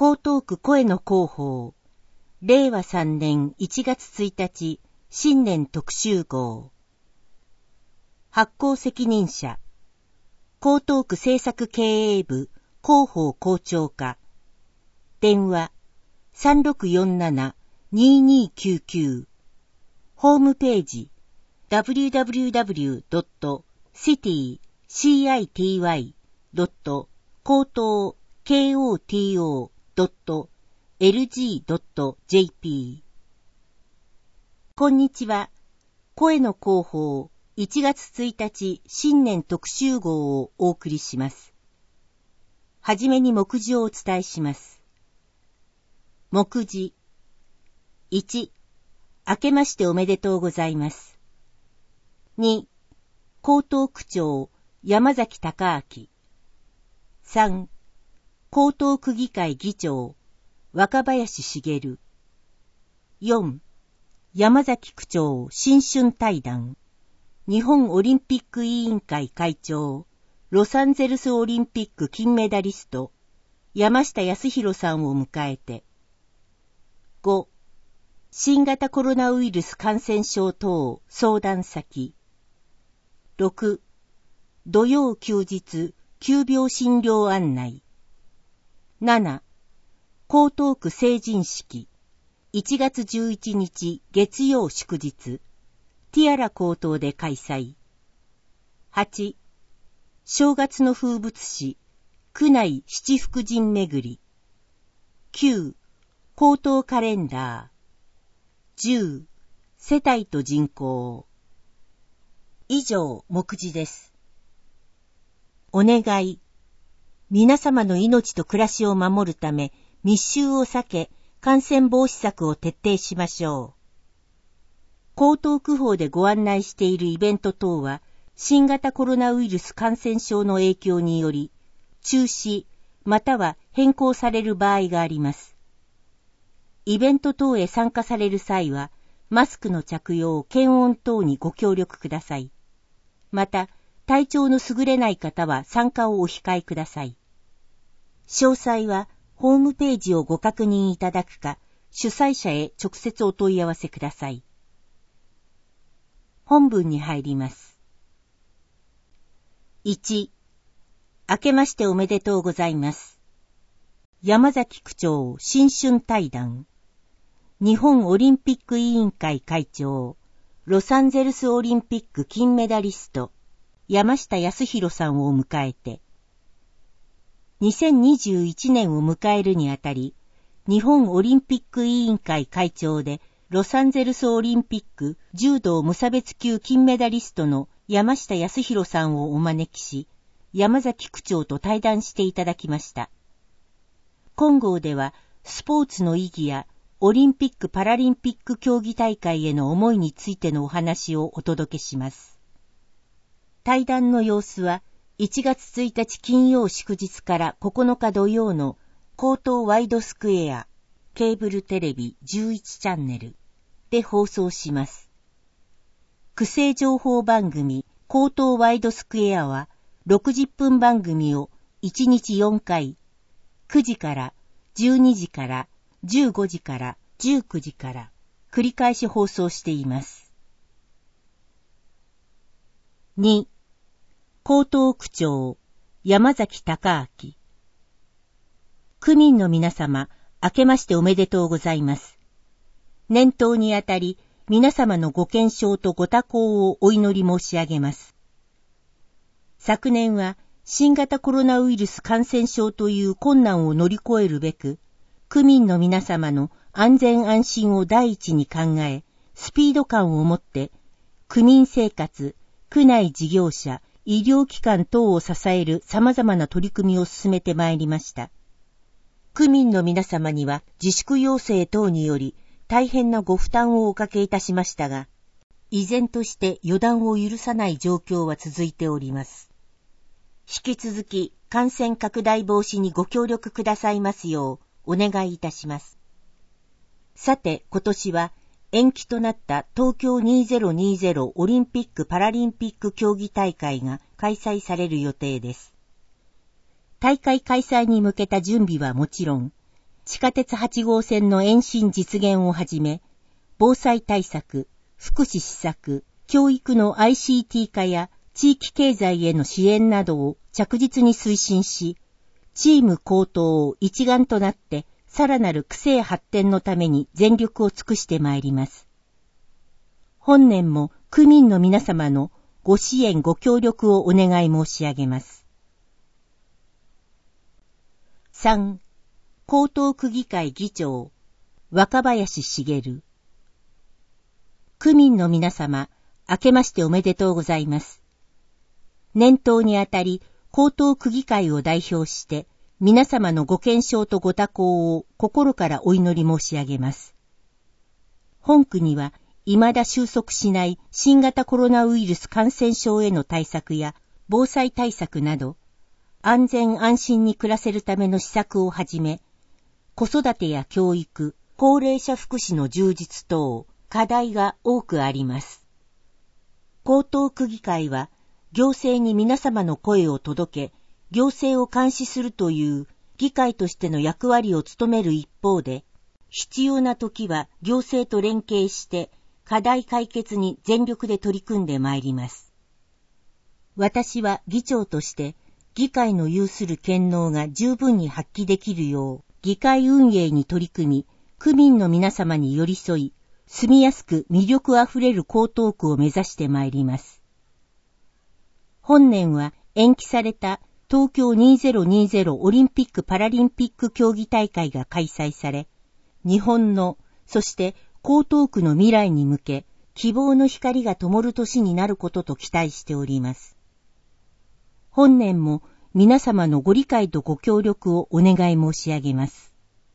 江東区声の広報、令和3年1月1日新年特集号。発行責任者、江東区政策経営部広報校長課。電話 3647-2299。ホームページ www.city.koto.lg.jp。 こんにちは。声の広報1月1日新年特集号をお送りします。はじめに目次をお伝えします。目次。1、明けましておめでとうございます。2、江東区長山崎隆明。3、江東区議会議長若林茂。4、山崎区長新春対談。日本オリンピック委員会会長、ロサンゼルスオリンピック金メダリスト、山下康弘さんを迎えて。5、新型コロナウイルス感染症等相談先。6、土曜休日急病診療案内。7、江東区成人式。1月11日月曜祝日。ティアラ高等で開催。8、正月の風物詩、区内七福神巡り。9、江東カレンダー。10、世帯と人口。以上、目次です。お願い。皆様の命と暮らしを守るため、密集を避け、感染防止策を徹底しましょう。江東区法でご案内しているイベント等は、新型コロナウイルス感染症の影響により、中止、または変更される場合があります。イベント等へ参加される際は、マスクの着用、検温等にご協力ください。また、体調の優れない方は参加をお控えください。詳細は、ホームページをご確認いただくか、主催者へ直接お問い合わせください。本文に入ります。1、明けましておめでとうございます。山崎区長新春対談。日本オリンピック委員会会長、ロサンゼルスオリンピック金メダリスト、山下康弘さんを迎えて、2021年を迎えるにあたり、日本オリンピック委員会会長で、ロサンゼルスオリンピック柔道無差別級金メダリストの山下康弘さんをお招きし、山崎区長と対談していただきました。今号では、スポーツの意義やオリンピック・パラリンピック競技大会への思いについてのお話をお届けします。対談の様子は、1月1日金曜祝日から9日土曜の江東ワイドスクエア、ケーブルテレビ11チャンネルで放送します。区政情報番組江東ワイドスクエアは60分番組を1日4回、9時から、12時から、15時から、19時から繰り返し放送しています。2、江東区長山崎隆明。区民の皆様、明けましておめでとうございます。年頭にあたり、皆様のご健勝とご多幸をお祈り申し上げます。昨年は、新型コロナウイルス感染症という困難を乗り越えるべく、区民の皆様の安全安心を第一に考え、スピード感を持って、区民生活、区内事業者、医療機関等を支える様々な取り組みを進めてまいりました。区民の皆様には自粛要請等により大変なご負担をおかけいたしましたが、依然として予断を許さない状況は続いております。引き続き感染拡大防止にご協力くださいますようお願いいたします。さて、今年は延期となった東京2020オリンピック・パラリンピック競技大会が開催される予定です。大会開催に向けた準備はもちろん、 地下鉄8号線の延伸実現をはじめ、防災対策、福祉施策、教育の ICT 化や地域経済への支援などを着実に推進し、チーム高等を一丸となってさらなる区政発展のために全力を尽くしてまいります。本年も区民の皆様のご支援ご協力をお願い申し上げます。3. 江東区議会議長、若林茂。区民の皆様、明けましておめでとうございます。年頭にあたり、江東区議会を代表して、皆様のご健勝とご多幸を心からお祈り申し上げます。本区には、未だ収束しない新型コロナウイルス感染症への対策や防災対策など、安全安心に暮らせるための施策をはじめ、子育てや教育、高齢者福祉の充実等、課題が多くあります。江東区議会は、行政に皆様の声を届け、行政を監視するという議会としての役割を務める一方で、必要な時は行政と連携して課題解決に全力で取り組んでまいります。私は議長として議会の有する権能が十分に発揮できるよう議会運営に取り組み、区民の皆様に寄り添い、住みやすく魅力あふれる江東区を目指してまいります。本年は延期された東京2020オリンピック・パラリンピック競技大会が開催され、日本の、そして江東区の未来に向け、希望の光が灯る年になることと期待しております。本年も皆様のご理解とご協力をお願い申し上げます。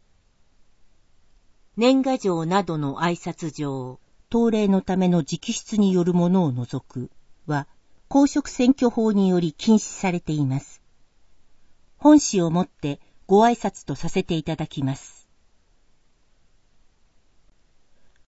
年賀状などの挨拶状、当例のための直筆によるものを除くは、公職選挙法により禁止されています。本紙をもってご挨拶とさせていただきます。